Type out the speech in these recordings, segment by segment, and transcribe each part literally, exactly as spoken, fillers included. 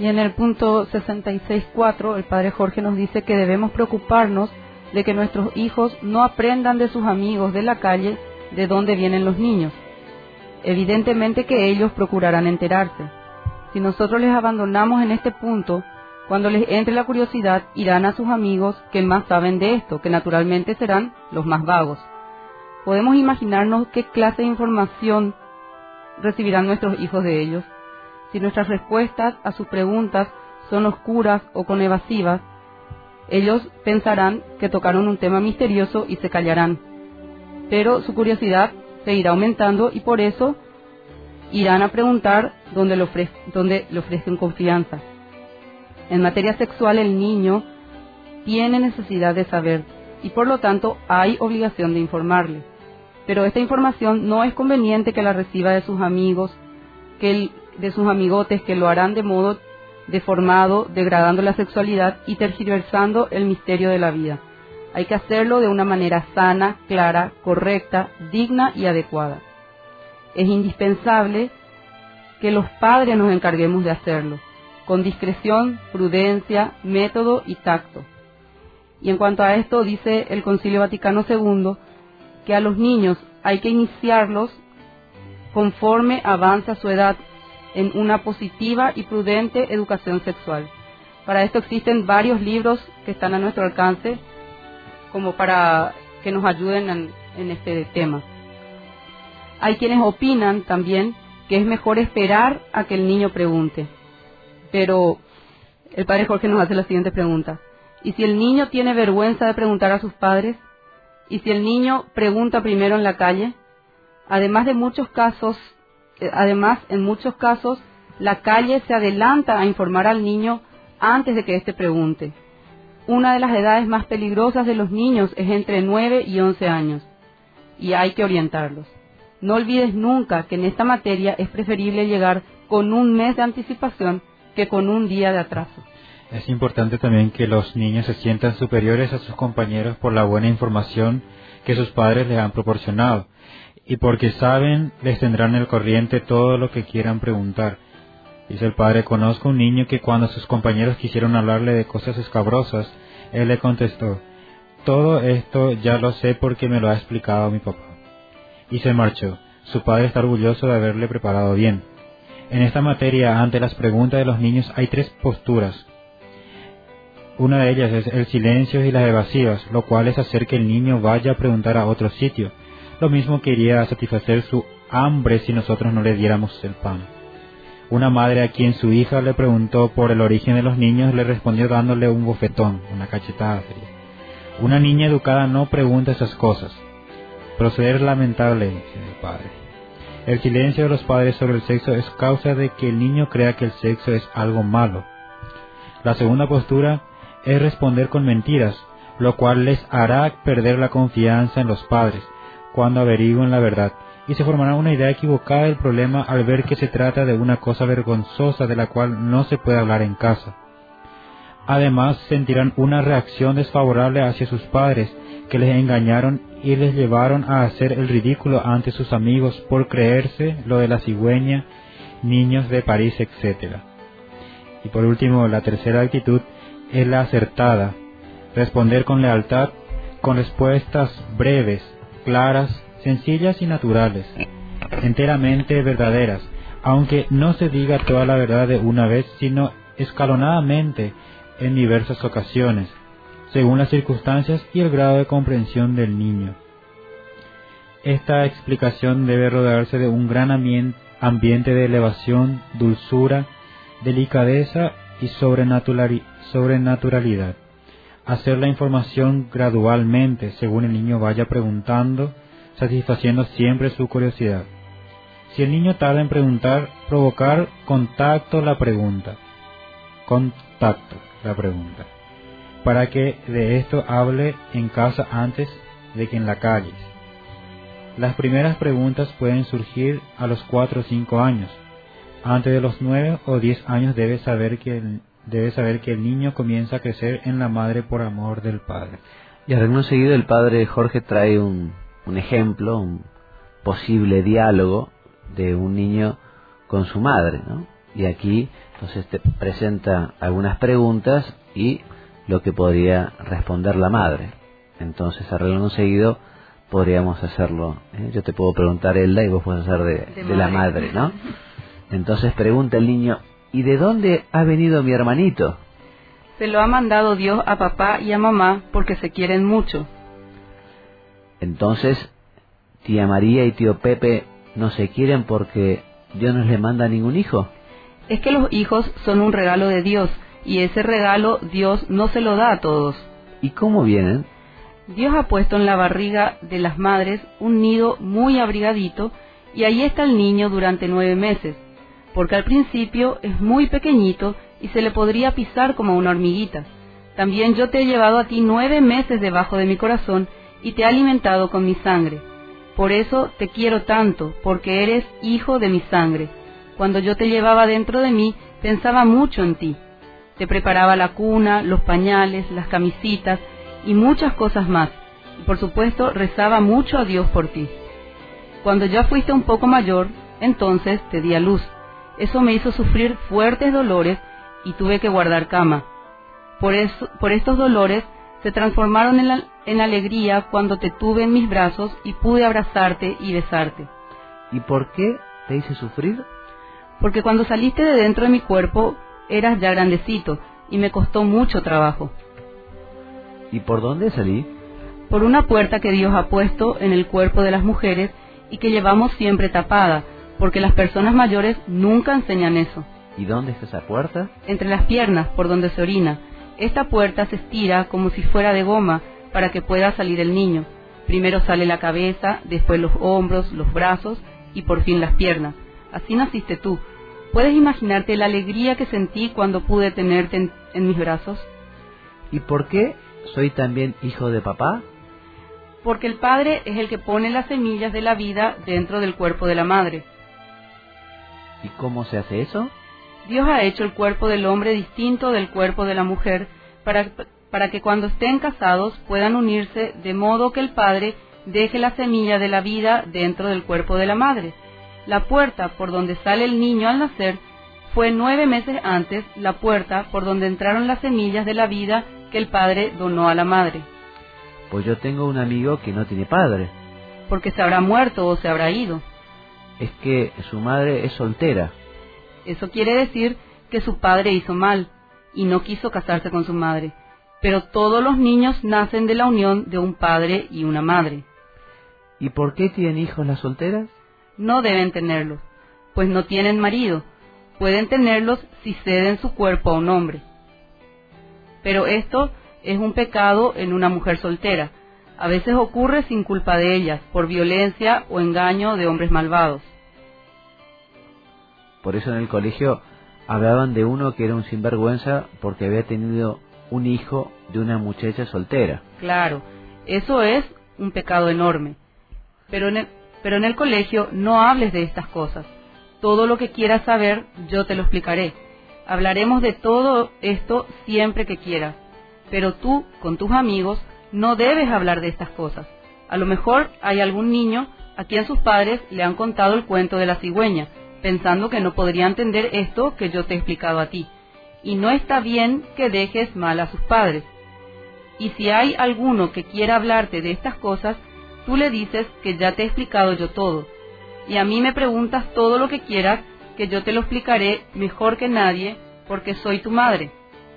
Y en el punto sesenta y seis punto cuatro, el padre Jorge nos dice que debemos preocuparnos de que nuestros hijos no aprendan de sus amigos de la calle de dónde vienen los niños. Evidentemente que ellos procurarán enterarse. Si nosotros les abandonamos en este punto, cuando les entre la curiosidad, irán a sus amigos que más saben de esto, que naturalmente serán los más vagos. Podemos imaginarnos qué clase de información recibirán nuestros hijos de ellos. Si nuestras respuestas a sus preguntas son oscuras o con evasivas, ellos pensarán que tocaron un tema misterioso y se callarán. Pero su curiosidad seguirá aumentando y por eso irán a preguntar donde le, ofre donde le ofrecen confianza. En materia sexual, el niño tiene necesidad de saber y por lo tanto hay obligación de informarle. Pero esta información no es conveniente que la reciba de sus amigos, que el, de sus amigotes, que lo harán de modo deformado, degradando la sexualidad y tergiversando el misterio de la vida. Hay que hacerlo de una manera sana, clara, correcta, digna y adecuada. Es indispensable que los padres nos encarguemos de hacerlo, con discreción, prudencia, método y tacto. Y en cuanto a esto, dice el Concilio Vaticano segundo, que a los niños hay que iniciarlos conforme avanza su edad en una positiva y prudente educación sexual. Para esto existen varios libros que están a nuestro alcance, como para que nos ayuden en, en este tema. Hay quienes opinan también que es mejor esperar a que el niño pregunte. Pero el padre Jorge nos hace la siguiente pregunta. ¿Y si el niño tiene vergüenza de preguntar a sus padres? ¿Y si el niño pregunta primero en la calle? Además de muchos casos, eh, además en muchos casos, la calle se adelanta a informar al niño antes de que éste pregunte. Una de las edades más peligrosas de los niños es entre nueve y once años, y hay que orientarlos. No olvides nunca que en esta materia es preferible llegar con un mes de anticipación que con un día de atraso. Es importante también que los niños se sientan superiores a sus compañeros por la buena información que sus padres les han proporcionado, y porque saben les tendrán el corriente todo lo que quieran preguntar. Dice el padre: conozco un niño que cuando sus compañeros quisieron hablarle de cosas escabrosas, él le contestó: todo esto ya lo sé porque me lo ha explicado mi papá. Y se marchó. Su padre está orgulloso de haberle preparado bien. En esta materia, ante las preguntas de los niños, hay tres posturas. Una de ellas es el silencio y las evasivas, lo cual es hacer que el niño vaya a preguntar a otro sitio, lo mismo que iría a satisfacer su hambre si nosotros no le diéramos el pan. Una madre a quien su hija le preguntó por el origen de los niños le respondió dándole un bofetón, una cachetada sería. Una niña educada no pregunta esas cosas. Proceder lamentable, dice el padre. El silencio de los padres sobre el sexo es causa de que el niño crea que el sexo es algo malo. La segunda postura es responder con mentiras, lo cual les hará perder la confianza en los padres cuando averigüen la verdad, y se formará una idea equivocada del problema al ver que se trata de una cosa vergonzosa de la cual no se puede hablar en casa. Además, sentirán una reacción desfavorable hacia sus padres, que les engañaron y les llevaron a hacer el ridículo ante sus amigos por creerse lo de la cigüeña, niños de París, etcétera. Y por último, la tercera actitud es la acertada: responder con lealtad, con respuestas breves, claras, sencillas y naturales, enteramente verdaderas, aunque no se diga toda la verdad de una vez, sino escalonadamente en diversas ocasiones, según las circunstancias y el grado de comprensión del niño. Esta explicación debe rodearse de un gran ambiente de elevación, dulzura, delicadeza y sobrenaturalidad. Hacer la información gradualmente, según el niño vaya preguntando, satisfaciendo siempre su curiosidad. Si el niño tarda en preguntar, provocar contacto la pregunta. Contacto la pregunta. Para que de esto hable en casa antes de que en la calle. Las primeras preguntas pueden surgir a los cuatro o cinco años. Antes de los nueve o diez años debe saber que el, debe saber que el niño comienza a crecer en la madre por amor del padre. Y al renglón seguido el padre Jorge trae un, un ejemplo, un posible diálogo de un niño con su madre, ¿no? Y aquí Entonces te presenta algunas preguntas y lo que podría responder la madre. Entonces, arreglando seguido, podríamos hacerlo. ¿eh? Yo te puedo preguntar, Elda, y vos podés hacer de, de, de la madre, ¿no? Entonces pregunta el niño, ¿y de dónde ha venido mi hermanito? Se lo ha mandado Dios a papá y a mamá porque se quieren mucho. Entonces, tía María y tío Pepe no se quieren porque Dios no les manda ningún hijo. Es que los hijos son un regalo de Dios, y ese regalo Dios no se lo da a todos. ¿Y cómo vienen? Dios ha puesto en la barriga de las madres un nido muy abrigadito, y ahí está el niño durante nueve meses, porque al principio es muy pequeñito y se le podría pisar como una hormiguita. También yo te he llevado a ti nueve meses debajo de mi corazón y te he alimentado con mi sangre. Por eso te quiero tanto, porque eres hijo de mi sangre. Cuando yo te llevaba dentro de mí, pensaba mucho en ti. Te preparaba la cuna, los pañales, las camisitas y muchas cosas más. Y por supuesto, rezaba mucho a Dios por ti. Cuando ya fuiste un poco mayor, entonces te di a luz. Eso me hizo sufrir fuertes dolores y tuve que guardar cama. Por eso, por estos dolores se transformaron en, la, en alegría cuando te tuve en mis brazos y pude abrazarte y besarte. ¿Y por qué te hice sufrir? Porque cuando saliste de dentro de mi cuerpo eras ya grandecito y me costó mucho trabajo. ¿Y por dónde salí? Por una puerta que Dios ha puesto en el cuerpo de las mujeres y que llevamos siempre tapada, porque las personas mayores nunca enseñan eso. ¿Y dónde está esa puerta? Entre las piernas, por donde se orina. Esta puerta se estira como si fuera de goma para que pueda salir el niño. Primero sale la cabeza, después los hombros, los brazos y por fin las piernas. Así naciste tú. ¿Puedes imaginarte la alegría que sentí cuando pude tenerte en, en mis brazos? ¿Y por qué soy también hijo de papá? Porque el padre es el que pone las semillas de la vida dentro del cuerpo de la madre. ¿Y cómo se hace eso? Dios ha hecho el cuerpo del hombre distinto del cuerpo de la mujer para, para que cuando estén casados puedan unirse de modo que el padre deje la semilla de la vida dentro del cuerpo de la madre. La puerta por donde sale el niño al nacer fue nueve meses antes la puerta por donde entraron las semillas de la vida que el padre donó a la madre. Pues yo tengo un amigo que no tiene padre. Porque se habrá muerto o se habrá ido. Es que su madre es soltera. Eso quiere decir que su padre hizo mal y no quiso casarse con su madre. Pero todos los niños nacen de la unión de un padre y una madre. ¿Y por qué tienen hijos las solteras? No deben tenerlos, pues no tienen marido. Pueden tenerlos si ceden su cuerpo a un hombre. Pero esto es un pecado en una mujer soltera. A veces ocurre sin culpa de ellas, por violencia o engaño de hombres malvados. Por eso en el colegio hablaban de uno que era un sinvergüenza porque había tenido un hijo de una muchacha soltera. Claro, eso es un pecado enorme. Pero en el, pero en el colegio no hables de estas cosas. Todo lo que quieras saber, yo te lo explicaré. Hablaremos de todo esto siempre que quieras. Pero tú, con tus amigos, no debes hablar de estas cosas. A lo mejor hay algún niño a quien sus padres le han contado el cuento de la cigüeña, pensando que no podría entender esto que yo te he explicado a ti. Y no está bien que dejes mal a sus padres. Y si hay alguno que quiera hablarte de estas cosas, tú le dices que ya te he explicado yo todo. Y a mí me preguntas todo lo que quieras, que yo te lo explicaré mejor que nadie, porque soy tu madre.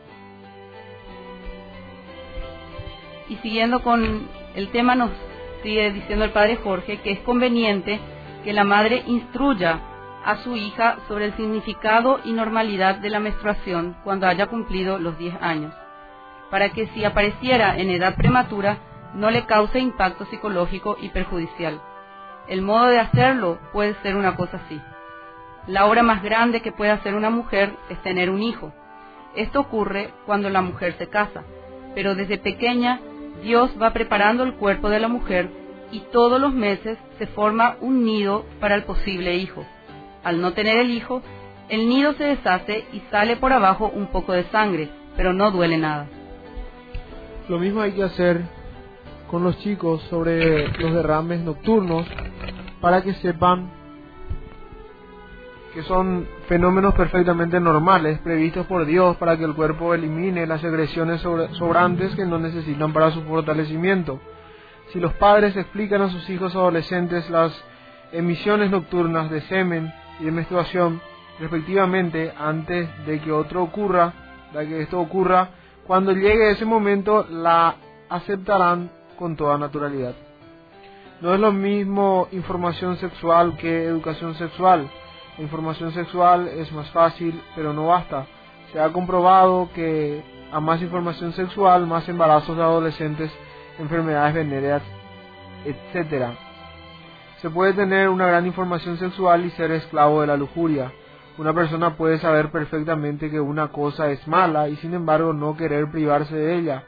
Y siguiendo con el tema, nos sigue diciendo el padre Jorge que es conveniente que la madre instruya a su hija sobre el significado y normalidad de la menstruación cuando haya cumplido los diez años, para que si apareciera en edad prematura no le cause impacto psicológico y perjudicial. El modo de hacerlo puede ser una cosa así. La obra más grande que puede hacer una mujer es tener un hijo. Esto ocurre cuando la mujer se casa, pero desde pequeña Dios va preparando el cuerpo de la mujer y todos los meses se forma un nido para el posible hijo. Al no tener el hijo, el nido se deshace y sale por abajo un poco de sangre, pero no duele nada. Lo mismo hay que hacer con los chicos sobre los derrames nocturnos para que sepan que son fenómenos perfectamente normales, previstos por Dios para que el cuerpo elimine las secreciones sobrantes que no necesitan para su fortalecimiento. Si los padres explican a sus hijos adolescentes las emisiones nocturnas de semen y de menstruación, respectivamente, antes de que otro ocurra, de que esto ocurra, cuando llegue ese momento, la aceptarán con toda naturalidad. No es lo mismo información sexual que educación sexual. La información sexual es más fácil, pero no basta. Se ha comprobado que a más información sexual, más embarazos de adolescentes, enfermedades venéreas, etcétera. Se puede tener una gran información sexual y ser esclavo de la lujuria. Una persona puede saber perfectamente que una cosa es mala y sin embargo no querer privarse de ella.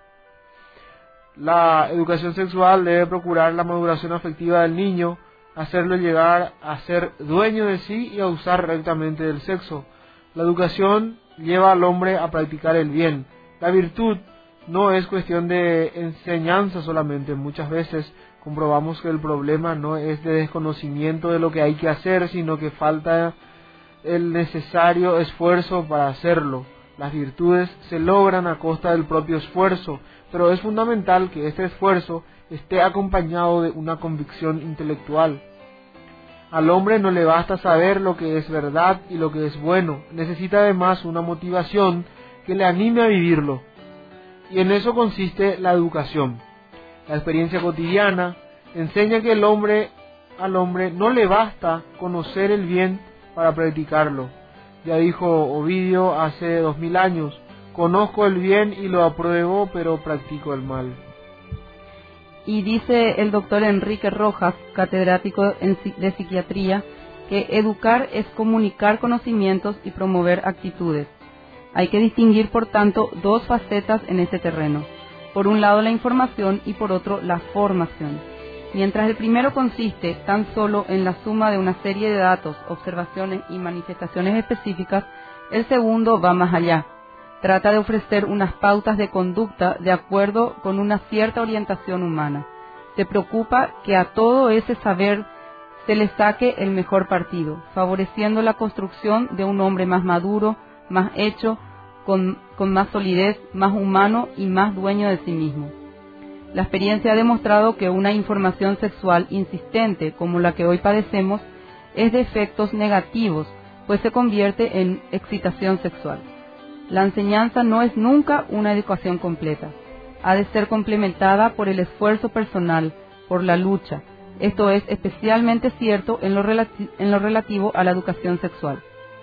La educación sexual debe procurar la maduración afectiva del niño, hacerlo llegar a ser dueño de sí y a usar rectamente el sexo. La educación lleva al hombre a practicar el bien. La virtud no es cuestión de enseñanza solamente. Muchas veces comprobamos que el problema no es de desconocimiento de lo que hay que hacer, sino que falta el necesario esfuerzo para hacerlo. Las virtudes se logran a costa del propio esfuerzo, pero es fundamental que este esfuerzo esté acompañado de una convicción intelectual. Al hombre no le basta saber lo que es verdad y lo que es bueno, necesita además una motivación que le anime a vivirlo. Y en eso consiste la educación. La experiencia cotidiana enseña que el hombre, al hombre no le basta conocer el bien para practicarlo. Ya dijo Ovidio hace dos mil años: conozco el bien y lo apruebo, pero practico el mal. Y dice el doctor Enrique Rojas, catedrático de psiquiatría, que educar es comunicar conocimientos y promover actitudes. Hay que distinguir, por tanto, dos facetas en ese terreno. Por un lado la información y por otro la formación. Mientras el primero consiste tan solo en la suma de una serie de datos, observaciones y manifestaciones específicas, el segundo va más allá. Trata de ofrecer unas pautas de conducta de acuerdo con una cierta orientación humana. Se preocupa que a todo ese saber se le saque el mejor partido, favoreciendo la construcción de un hombre más maduro, más hecho, con, con más solidez, más humano y más dueño de sí mismo. La experiencia ha demostrado que una información sexual insistente, como la que hoy padecemos, es de efectos negativos, pues se convierte en excitación sexual. La enseñanza no es nunca una educación completa. Ha de ser complementada por el esfuerzo personal, por la lucha. Esto es especialmente cierto en lo, relati- en lo relativo a la educación sexual.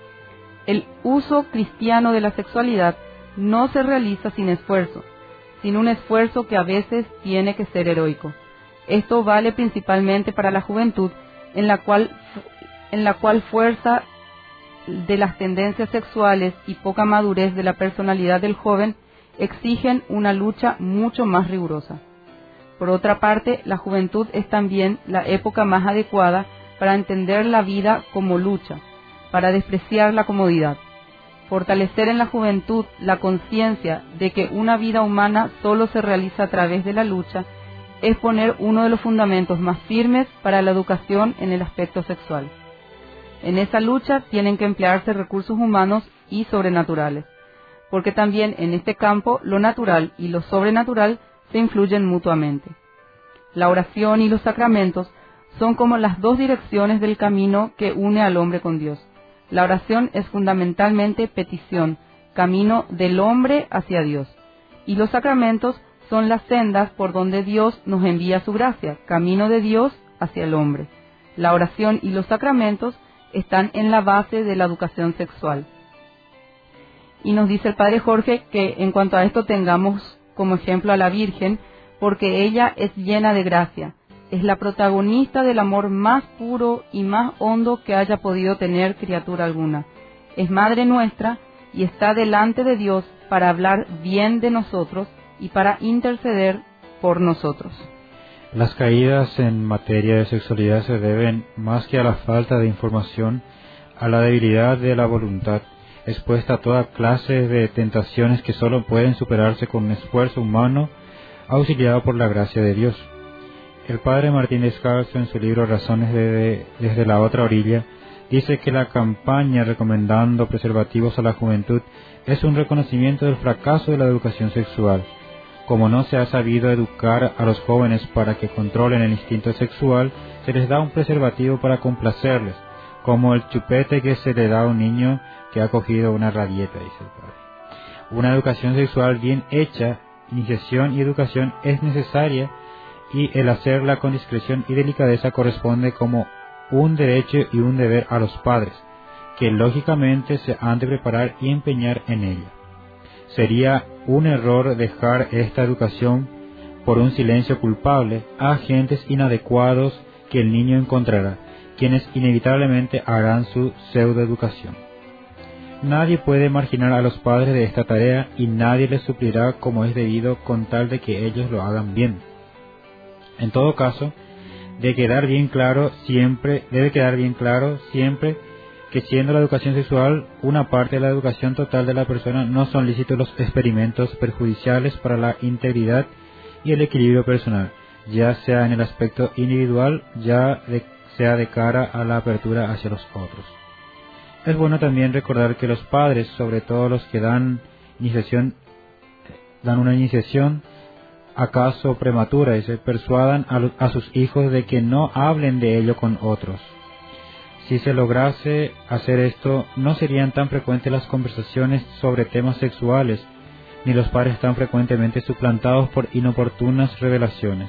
El uso cristiano de la sexualidad no se realiza sin esfuerzo, sin un esfuerzo que a veces tiene que ser heroico. Esto vale principalmente para la juventud, en la cual, en la cual fuerza de las tendencias sexuales y poca madurez de la personalidad del joven exigen una lucha mucho más rigurosa. Por otra parte, la juventud es también la época más adecuada para entender la vida como lucha, para despreciar la comodidad. Fortalecer en la juventud la conciencia de que una vida humana solo se realiza a través de la lucha es poner uno de los fundamentos más firmes para la educación en el aspecto sexual. En esa lucha tienen que emplearse recursos humanos y sobrenaturales, porque también en este campo lo natural y lo sobrenatural se influyen mutuamente. La oración y los sacramentos son como las dos direcciones del camino que une al hombre con Dios. La oración es fundamentalmente petición, camino del hombre hacia Dios, y los sacramentos son las sendas por donde Dios nos envía su gracia, camino de Dios hacia el hombre. La oración y los sacramentos están en la base de la educación sexual. Y nos dice el Padre Jorge que en cuanto a esto tengamos como ejemplo a la Virgen, porque ella es llena de gracia, es la protagonista del amor más puro y más hondo que haya podido tener criatura alguna. Es Madre nuestra y está delante de Dios para hablar bien de nosotros y para interceder por nosotros. Las caídas en materia de sexualidad se deben, más que a la falta de información, a la debilidad de la voluntad, expuesta a toda clase de tentaciones que solo pueden superarse con un esfuerzo humano, auxiliado por la gracia de Dios. El padre Martín Descalzo, en su libro Razones de, de, desde la otra orilla, dice que la campaña recomendando preservativos a la juventud es un reconocimiento del fracaso de la educación sexual. Como no se ha sabido educar a los jóvenes para que controlen el instinto sexual, se les da un preservativo para complacerles, como el chupete que se le da a un niño que ha cogido una rabieta, dice el padre. Una educación sexual bien hecha, iniciación y educación es necesaria, y el hacerla con discreción y delicadeza corresponde como un derecho y un deber a los padres, que lógicamente se han de preparar y empeñar en ella. Sería un error dejar esta educación por un silencio culpable a agentes inadecuados que el niño encontrará, quienes inevitablemente harán su pseudoeducación. Nadie puede marginar a los padres de esta tarea y nadie les suplirá como es debido con tal de que ellos lo hagan bien. En todo caso, de quedar bien claro siempre, debe quedar bien claro siempre que siendo la educación sexual una parte de la educación total de la persona, no son lícitos los experimentos perjudiciales para la integridad y el equilibrio personal, ya sea en el aspecto individual, ya de, sea de cara a la apertura hacia los otros. Es bueno también recordar que los padres, sobre todo los que dan iniciación, dan una iniciación acaso prematura, y se persuadan a, a sus hijos de que no hablen de ello con otros. Si se lograse hacer esto, no serían tan frecuentes las conversaciones sobre temas sexuales, ni los padres tan frecuentemente suplantados por inoportunas revelaciones.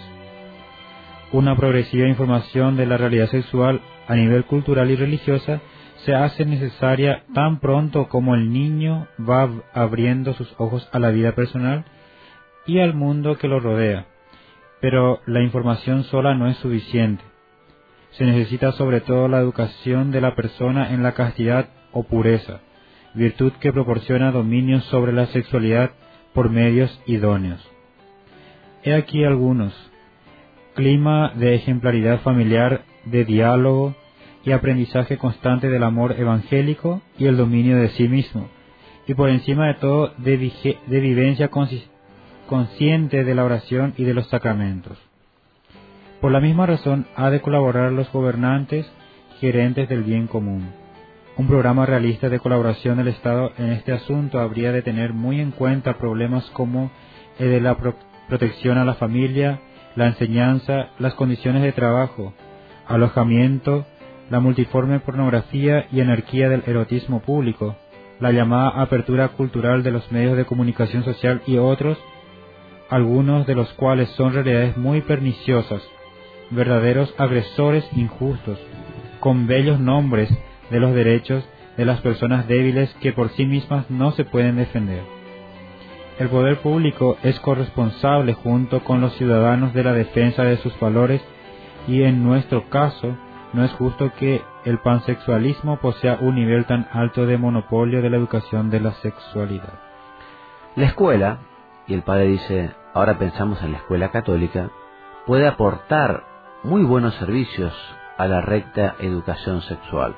Una progresiva información de la realidad sexual a nivel cultural y religiosa se hace necesaria tan pronto como el niño va abriendo sus ojos a la vida personal y al mundo que lo rodea, pero la información sola no es suficiente. Se necesita sobre todo la educación de la persona en la castidad o pureza, virtud que proporciona dominio sobre la sexualidad por medios idóneos. He aquí algunos: clima de ejemplaridad familiar, de diálogo y aprendizaje constante del amor evangélico y el dominio de sí mismo, y por encima de todo de, vige, de vivencia consciente de la oración y de los sacramentos. Por la misma razón ha de colaborar los gobernantes, gerentes del bien común. Un programa realista de colaboración del Estado en este asunto habría de tener muy en cuenta problemas como el de la pro protección a la familia, la enseñanza, las condiciones de trabajo, alojamiento, la multiforme pornografía y anarquía del erotismo público, la llamada apertura cultural de los medios de comunicación social y otros, algunos de los cuales son realidades muy perniciosas, verdaderos agresores injustos, con bellos nombres de los derechos de las personas débiles que por sí mismas no se pueden defender. El poder público es corresponsable junto con los ciudadanos de la defensa de sus valores y en nuestro caso no es justo que el pansexualismo posea un nivel tan alto de monopolio de la educación de la sexualidad. La escuela, y el padre dice, ahora pensamos en la escuela católica, puede aportar muy buenos servicios a la recta educación sexual.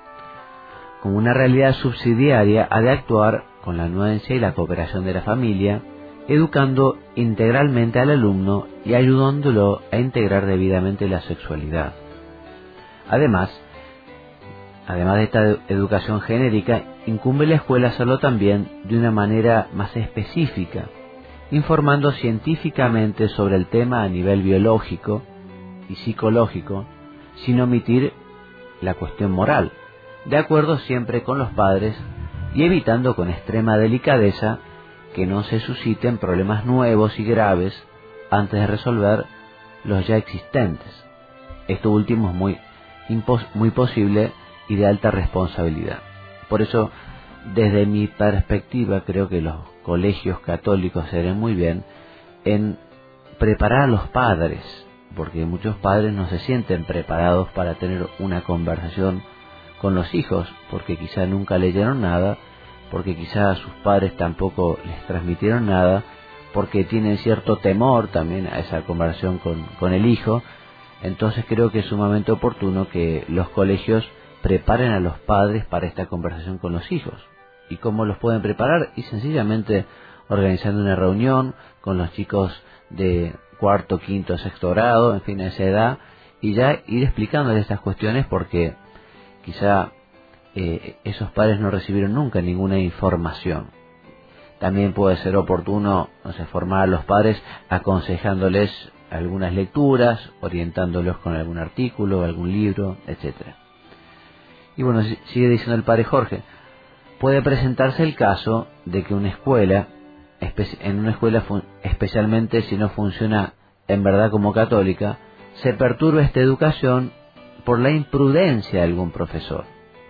Como una realidad subsidiaria, ha de actuar con la anuencia y la cooperación de la familia, educando integralmente al alumno y ayudándolo a integrar debidamente la sexualidad. Además, además de esta educación genérica, incumbe a la escuela hacerlo también de una manera más específica, informando científicamente sobre el tema a nivel biológico y psicológico, sin omitir la cuestión moral, de acuerdo siempre con los padres y evitando con extrema delicadeza que no se susciten problemas nuevos y graves antes de resolver los ya existentes. Esto último es muy, muy posible y de alta responsabilidad. Por eso, desde mi perspectiva, creo que los colegios católicos se harían muy bien en preparar a los padres, porque muchos padres no se sienten preparados para tener una conversación con los hijos, porque quizá nunca leyeron nada, porque quizá sus padres tampoco les transmitieron nada, porque tienen cierto temor también a esa conversación con, con el hijo. Entonces creo que es sumamente oportuno que los colegios preparen a los padres para esta conversación con los hijos. ¿Y cómo los pueden preparar? Y sencillamente organizando una reunión con los chicos de cuarto, quinto, sexto grado, en fin, a esa edad, y ya ir explicándoles estas cuestiones, porque quizá eh, esos padres no recibieron nunca ninguna información. También puede ser oportuno, no sé, formar a los padres aconsejándoles algunas lecturas, orientándolos con algún artículo, algún libro, etcétera. Y bueno, sigue diciendo el padre Jorge, puede presentarse el caso de que una escuela, en una escuela especialmente si no funciona en verdad como católica, se perturbe esta educación por la imprudencia de algún profesor,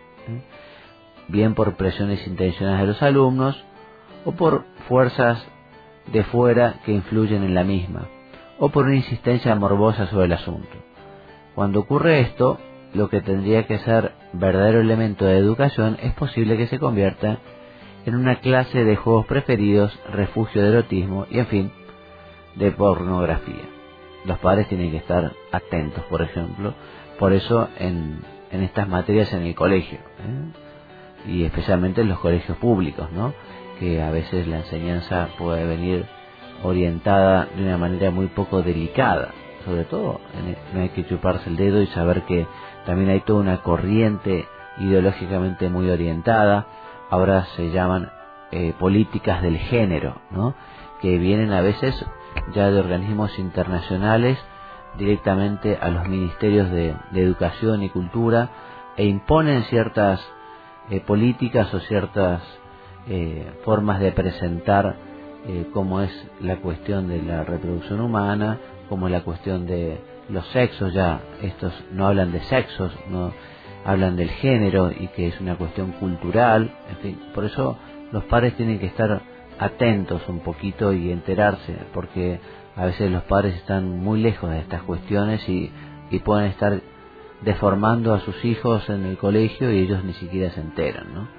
bien por presiones intencionadas de los alumnos o por fuerzas de fuera que influyen en la misma, o por una insistencia morbosa sobre el asunto. Cuando ocurre esto, lo que tendría que ser verdadero elemento de educación es posible que se convierta en una clase de juegos preferidos, refugio de erotismo y, en fin, de pornografía. Los padres tienen que estar atentos, por ejemplo, por eso en, en estas materias en el colegio, ¿eh? Y especialmente en los colegios públicos, ¿no? Que a veces la enseñanza puede venir orientada de una manera muy poco delicada. Sobre todo, no hay que chuparse el dedo y saber que también hay toda una corriente ideológicamente muy orientada. Ahora se llaman eh, políticas del género, ¿no? Que vienen a veces ya de organismos internacionales directamente a los ministerios de, de educación y cultura e imponen ciertas eh, políticas o ciertas eh, formas de presentar eh, cómo es la cuestión de la reproducción humana, como la cuestión de los sexos. Ya estos no hablan de sexos, no hablan del género, y que es una cuestión cultural. En fin, por eso los padres tienen que estar atentos un poquito y enterarse, porque a veces los padres están muy lejos de estas cuestiones y, y pueden estar deformando a sus hijos en el colegio y ellos ni siquiera se enteran, ¿no?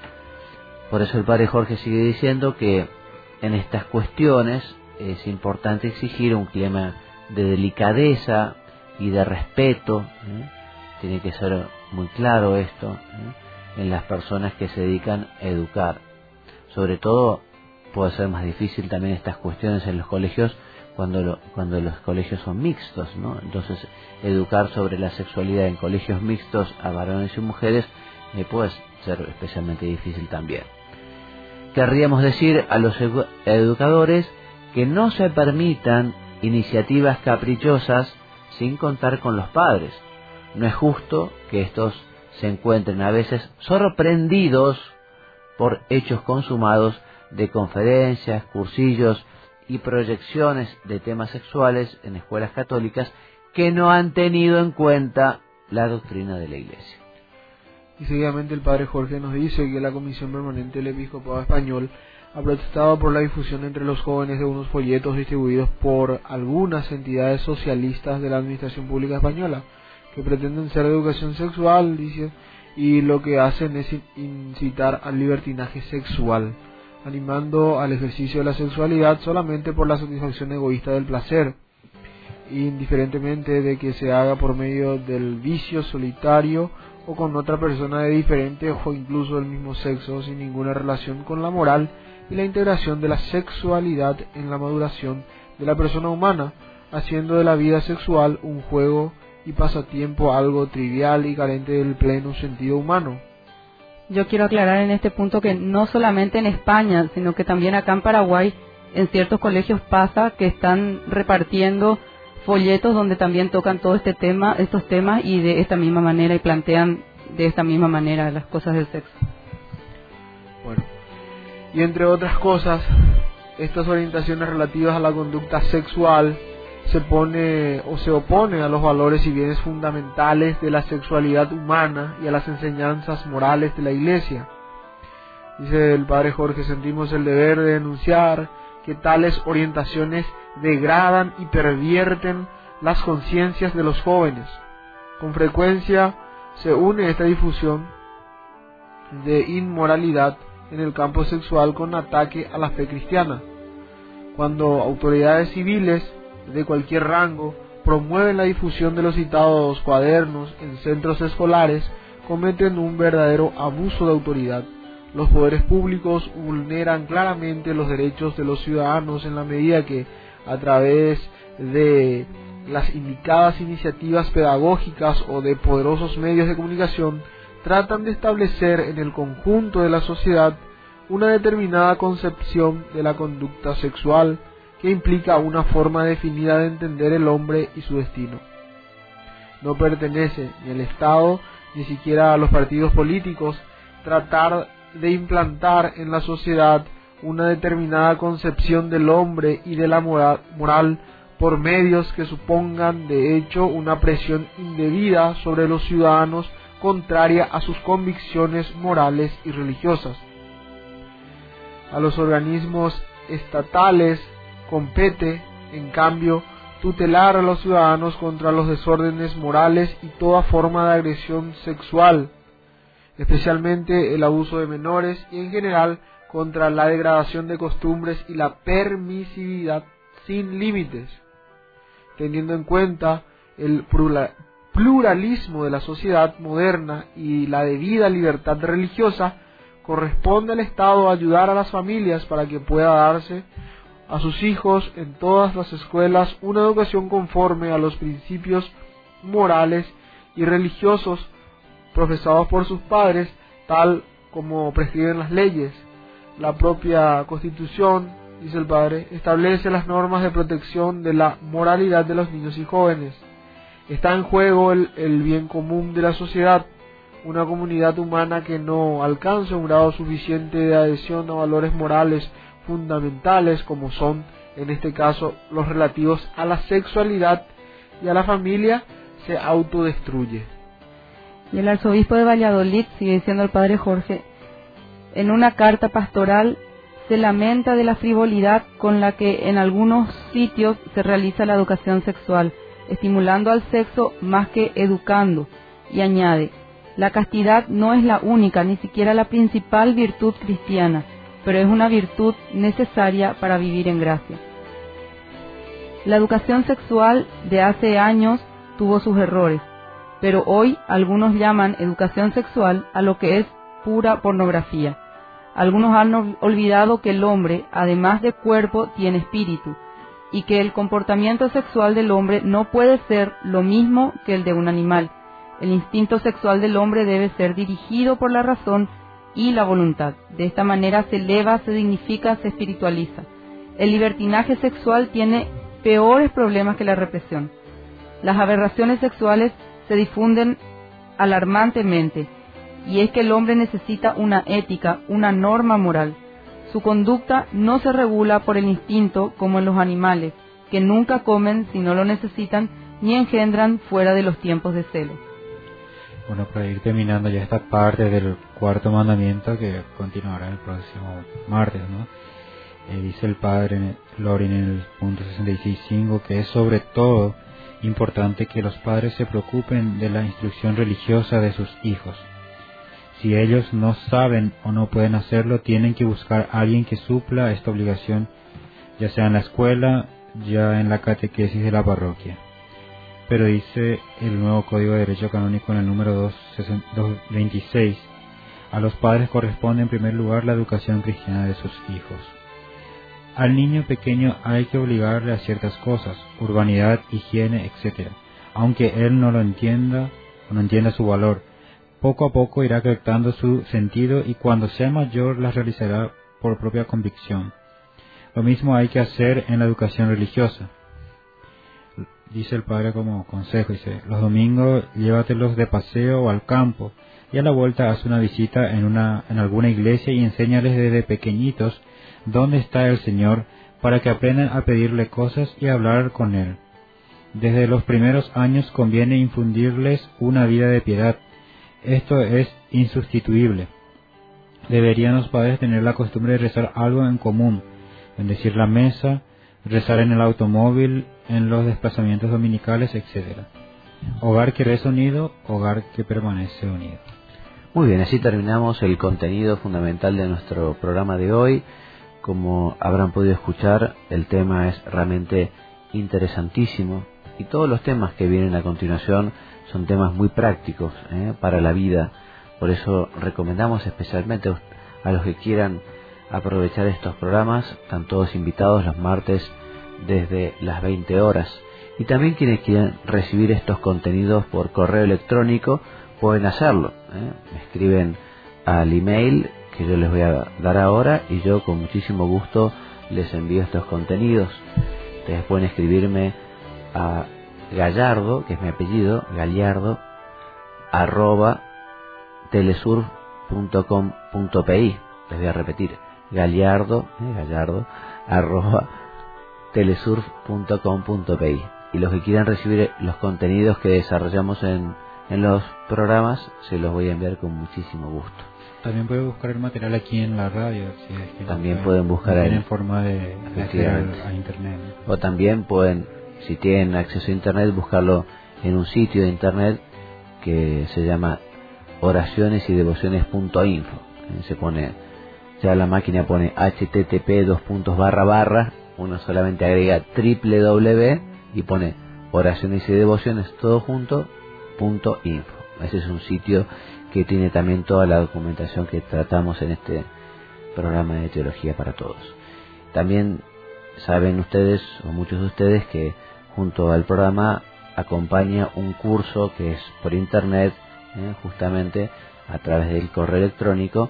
Por eso el padre Jorge sigue diciendo que en estas cuestiones es importante exigir un clima de delicadeza y de respeto, ¿eh? Tiene que ser muy claro esto, ¿eh? En las personas que se dedican a educar. Sobre todo puede ser más difícil también estas cuestiones en los colegios cuando lo, cuando los colegios son mixtos, ¿no? Entonces educar sobre la sexualidad en colegios mixtos a varones y mujeres eh, puede ser especialmente difícil también. Querríamos decir a los edu- educadores que no se permitan iniciativas caprichosas sin contar con los padres. No es justo que estos se encuentren a veces sorprendidos por hechos consumados de conferencias, cursillos y proyecciones de temas sexuales en escuelas católicas que no han tenido en cuenta la doctrina de la Iglesia. Y seguidamente el padre Jorge nos dice que la Comisión Permanente del Episcopado Español ha protestado por la difusión entre los jóvenes de unos folletos distribuidos por algunas entidades socialistas de la Administración Pública Española, que pretenden ser de educación sexual, dice, y lo que hacen es incitar al libertinaje sexual, animando al ejercicio de la sexualidad solamente por la satisfacción egoísta del placer, indiferentemente de que se haga por medio del vicio solitario o con otra persona de diferente o incluso del mismo sexo, sin ninguna relación con la moral y la integración de la sexualidad en la maduración de la persona humana, haciendo de la vida sexual un juego y pasatiempo algo trivial y carente del pleno sentido humano. Yo quiero aclarar en este punto que no solamente en España, sino que también acá en Paraguay, en ciertos colegios pasa que están repartiendo folletos donde también tocan todo este tema, estos temas y de esta misma manera y plantean de esta misma manera las cosas del sexo. Bueno, y entre otras cosas, estas orientaciones relativas a la conducta sexual se pone o se opone a los valores y bienes fundamentales de la sexualidad humana y a las enseñanzas morales de la Iglesia. Dice el padre Jorge, sentimos el deber de denunciar que tales orientaciones degradan y pervierten las conciencias de los jóvenes. Con frecuencia se une esta difusión de inmoralidad en el campo sexual con ataque a la fe cristiana. Cuando autoridades civiles de cualquier rango promueven la difusión de los citados cuadernos en centros escolares, cometen un verdadero abuso de autoridad. Los poderes públicos vulneran claramente los derechos de los ciudadanos en la medida que, a través de las indicadas iniciativas pedagógicas o de poderosos medios de comunicación, tratan de establecer en el conjunto de la sociedad una determinada concepción de la conducta sexual que implica una forma definida de entender el hombre y su destino. No pertenece ni al Estado ni siquiera a los partidos políticos tratar de implantar en la sociedad una determinada concepción del hombre y de la moral, moral por medios que supongan de hecho una presión indebida sobre los ciudadanos contraria a sus convicciones morales y religiosas. A los organismos estatales compete, en cambio, tutelar a los ciudadanos contra los desórdenes morales y toda forma de agresión sexual, especialmente el abuso de menores y en general contra la degradación de costumbres y la permisividad sin límites. Teniendo en cuenta el pluralismo de la sociedad moderna y la debida libertad religiosa, corresponde al Estado ayudar a las familias para que pueda darse a sus hijos en todas las escuelas una educación conforme a los principios morales y religiosos profesados por sus padres, tal como prescriben las leyes. La propia Constitución, dice el padre, establece las normas de protección de la moralidad de los niños y jóvenes. Está en juego el, el bien común de la sociedad, una comunidad humana que no alcance un grado suficiente de adhesión a valores morales fundamentales como son, en este caso, los relativos a la sexualidad y a la familia, se autodestruye. Y el arzobispo de Valladolid, sigue diciendo el padre Jorge, en una carta pastoral se lamenta de la frivolidad con la que en algunos sitios se realiza la educación sexual, estimulando al sexo más que educando, y añade, la castidad no es la única, ni siquiera la principal virtud cristiana, pero es una virtud necesaria para vivir en gracia. La educación sexual de hace años tuvo sus errores, pero hoy algunos llaman educación sexual a lo que es pura pornografía. Algunos han olvidado que el hombre, además de cuerpo, tiene espíritu, y que el comportamiento sexual del hombre no puede ser lo mismo que el de un animal. El instinto sexual del hombre debe ser dirigido por la razón y la voluntad. De esta manera se eleva, se dignifica, se espiritualiza. El libertinaje sexual tiene peores problemas que la represión. Las aberraciones sexuales se difunden alarmantemente, y es que el hombre necesita una ética, una norma moral. Su conducta no se regula por el instinto como en los animales, que nunca comen si no lo necesitan, ni engendran fuera de los tiempos de celo. Bueno, para ir terminando ya esta parte del cuarto mandamiento, que continuará el próximo martes, ¿no? Eh, dice el padre Lorin en el punto sesenta y seis punto cinco que es sobre todo importante que los padres se preocupen de la instrucción religiosa de sus hijos. Si ellos no saben o no pueden hacerlo, tienen que buscar a alguien que supla esta obligación, ya sea en la escuela, ya en la catequesis de la parroquia. Pero dice el nuevo Código de Derecho Canónico en el número doscientos veintiséis, a los padres corresponde en primer lugar la educación cristiana de sus hijos. Al niño pequeño hay que obligarle a ciertas cosas, urbanidad, higiene, etcétera, aunque él no lo entienda o no entienda su valor. Poco a poco irá captando su sentido y cuando sea mayor las realizará por propia convicción. Lo mismo hay que hacer en la educación religiosa. Dice el padre como consejo, dice, los domingos llévatelos de paseo o al campo y a la vuelta haz una visita en, una, en alguna iglesia y enséñales desde pequeñitos dónde está el Señor para que aprendan a pedirle cosas y a hablar con Él. Desde los primeros años conviene infundirles una vida de piedad. Esto es insustituible. Deberían los padres tener la costumbre de rezar algo en común, bendecir la mesa, rezar en el automóvil, en los desplazamientos dominicales, etcétera. Hogar que reza unido, hogar que permanece unido. Muy bien, así terminamos el contenido fundamental de nuestro programa de hoy. Como habrán podido escuchar, el tema es realmente interesantísimo y todos los temas que vienen a continuación son temas muy prácticos ¿eh? para la vida. Por eso recomendamos especialmente a los que quieran aprovechar estos programas, están todos invitados los martes desde las veinte horas. Y también quienes quieran recibir estos contenidos por correo electrónico pueden hacerlo. ¿eh? Me escriben al email que yo les voy a dar ahora y yo con muchísimo gusto les envío estos contenidos. Ustedes pueden escribirme a Gallardo, que es mi apellido, Gallardo, arroba telesurf punto com punto pi. Les voy a repetir, Gallardo, eh, Gallardo, arroba telesurf punto com punto pi. Y los que quieran recibir los contenidos que desarrollamos en, en los programas, se los voy a enviar con muchísimo gusto. También pueden buscar el material aquí en la radio. Si es que también no pueden buscar en en forma de, de acceder a internet. O también pueden, si tienen acceso a internet, buscarlo en un sitio de internet que se llama oraciones y devociones punto info. Se pone, ya la máquina pone http dos puntos barra barra, uno solamente agrega www y pone oraciones y devociones todo junto punto info. Ese es un sitio que tiene también toda la documentación que tratamos en este programa de Teología para Todos. También saben ustedes, o muchos de ustedes, que junto al programa acompaña un curso que es por internet, eh, justamente a través del correo electrónico,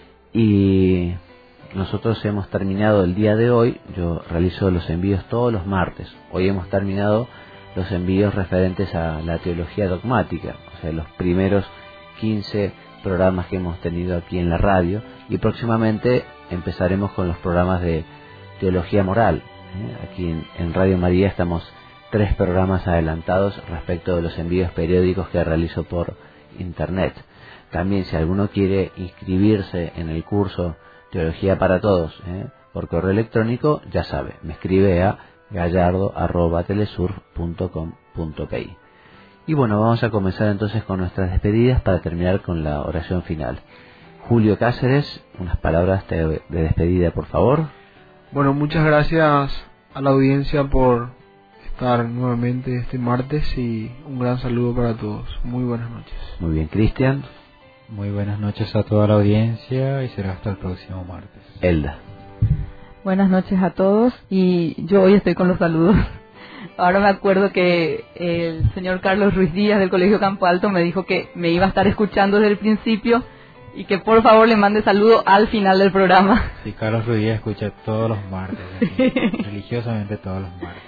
y nosotros hemos terminado el día de hoy. Yo realizo los envíos todos los martes. Hoy hemos terminado los envíos referentes a la teología dogmática, o sea, los primeros quince programas que hemos tenido aquí en la radio, y próximamente empezaremos con los programas de teología moral. ¿eh? Aquí en, en Radio María estamos tres programas adelantados respecto de los envíos periódicos que realizo por internet. También, si alguno quiere inscribirse en el curso Teología para Todos, ¿eh? por correo electrónico, ya sabe, me escribe a gallardo arroba telesurf punto com punto pi. Y bueno, vamos a comenzar entonces con nuestras despedidas para terminar con la oración final. Julio Cáceres, unas palabras de, de despedida, por favor. Bueno, muchas gracias a la audiencia por estar nuevamente este martes y un gran saludo para todos. Muy buenas noches. Muy bien, Cristian. Muy buenas noches a toda la audiencia y será hasta el próximo martes. Elda. Buenas noches a todos, y yo hoy estoy con los saludos. Ahora me acuerdo que el señor Carlos Ruiz Díaz del Colegio Campo Alto me dijo que me iba a estar escuchando desde el principio y que por favor le mande saludo al final del programa. Sí, Carlos Ruiz Díaz escucha todos los martes, aquí, religiosamente todos los martes.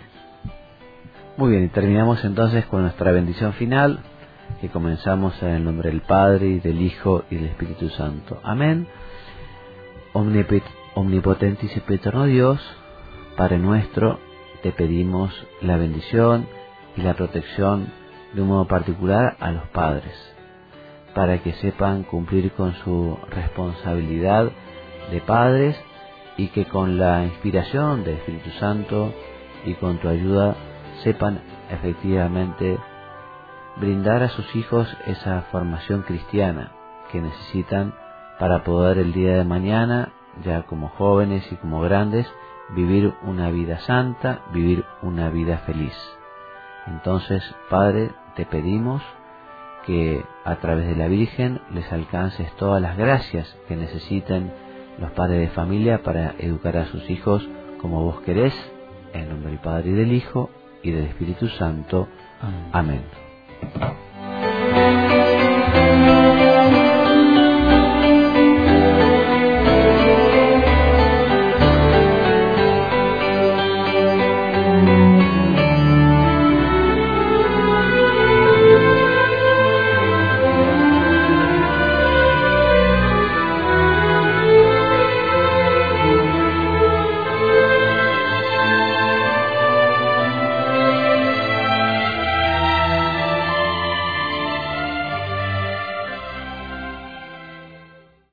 Muy bien, y terminamos entonces con nuestra bendición final, que comenzamos en el nombre del Padre, y del Hijo, y del Espíritu Santo. Amén. Omnipot- Omnipotentis y eterno Dios, Padre nuestro, te pedimos la bendición y la protección de un modo particular a los padres, para que sepan cumplir con su responsabilidad de padres y que con la inspiración del Espíritu Santo y con tu ayuda sepan efectivamente brindar a sus hijos esa formación cristiana que necesitan para poder el día de mañana, ya como jóvenes y como grandes, vivir una vida santa, vivir una vida feliz. Entonces, Padre, te pedimos que a través de la Virgen les alcances todas las gracias que necesiten los padres de familia para educar a sus hijos como vos querés, en nombre del Padre y del Hijo y del Espíritu Santo. Amén. Amén.